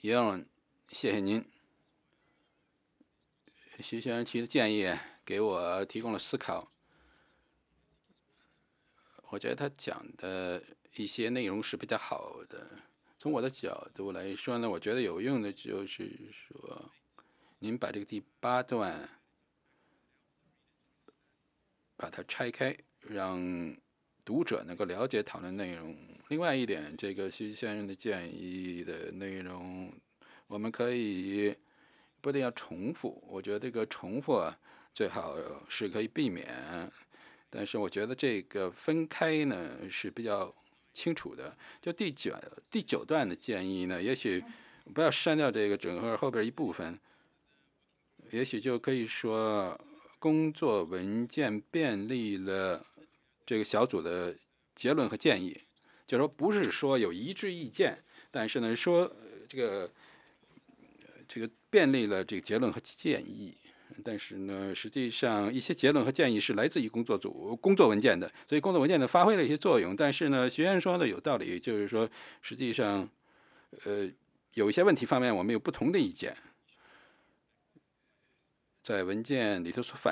叶文，谢谢您。徐先生提的建议给我提供了思考。我觉得他讲的一些内容是比较好的。从我的角度来说呢，我觉得有用的就是说，您把这个第8段把它拆开，让读者能够了解讨论内容。另外一点，这个徐先生的建议的内容，我们可以不一定要重复。我觉得这个重复最好是可以避免，但是我觉得这个分开呢是比较清楚的。就第九段的建议呢，也许不要删掉这个整个后边一部分，也许就可以说工作文件便利了这个小组的结论和建议，就是说不是说有一致意见，但是呢说这个便利了这个结论和建议。但是呢，实际上一些结论和建议是来自于工作文件的，所以工作文件呢发挥了一些作用。但是呢，学员说的有道理，就是说实际上，有一些问题方面我们有不同的意见，在文件里头所反